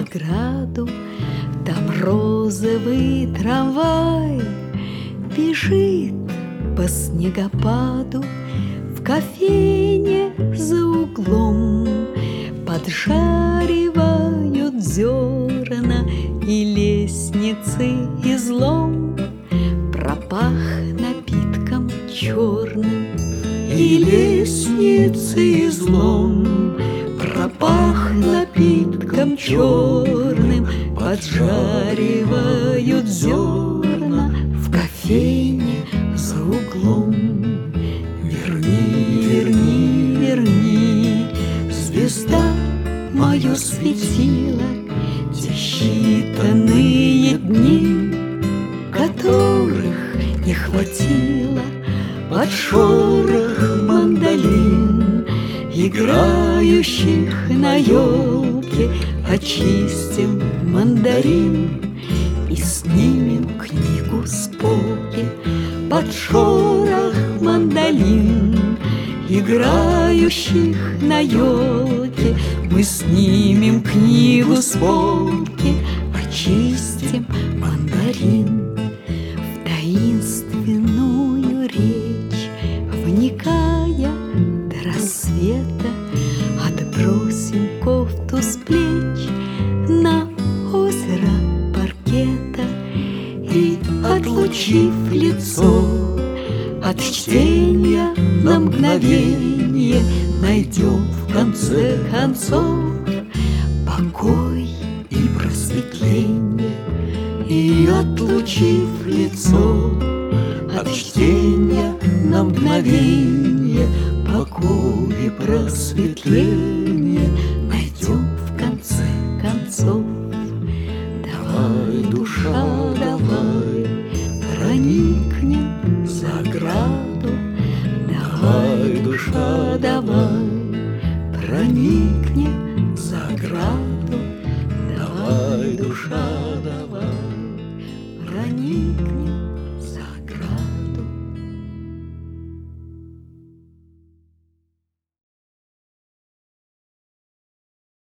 Ленинграду. Там розовый трамвай бежит по снегопаду. В кофейне за углом поджаривают зерна, и лестницы излом пропах напитком черным. И лестницы излом пропах напитком черным, поджаривают зерна в кофейне за углом. Верни, верни, верни, звезда, мое светило, те считанные дни, которых не хватило под шорох мандолин, играющих на елке. Очистим мандарин и снимем книгу с полки под шорох мандолин, играющих на елке. Мы снимем книгу с полки, очистим мандарин. В таинственную речь вникая до рассвета, отбросим кофту с плеч на озеро паркета и, отлучив лицо от чтения на мгновенье, найдем в конце концов покой и просветление. И, отлучив лицо от чтения на мгновенье, покой и просветление найдем в конце концов. Давай, душа, давай, проникнем за ограду. Давай, душа, давай, проникнем за ограду. Давай, душа,